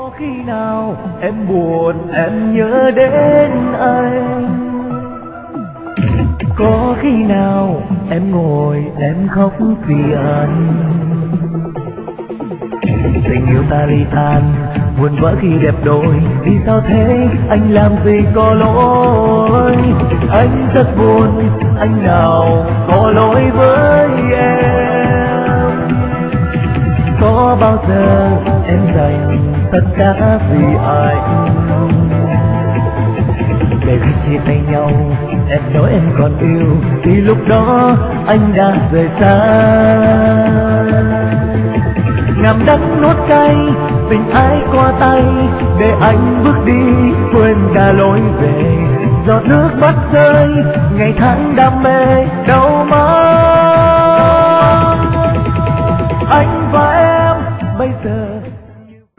Có khi nào em buồn em nhớ đến anh, có khi nào em ngồi em khóc vì anh. Tình yêu ta ly tan buồn vỡ khi đẹp đôi, vì sao thế anh làm gì có lỗi. Anh rất buồn, anh nào có lỗi với em. Có bao giờ em dành tất cả vì anh, để khi chia tay nhau em nói em còn yêu, thì lúc đó anh đã rời xa. Ngậm đắng nuốt cay tình ai qua tay, để anh bước đi quên cả lối về. Giọt nước mắt rơi ngày tháng đam mê đâu mất.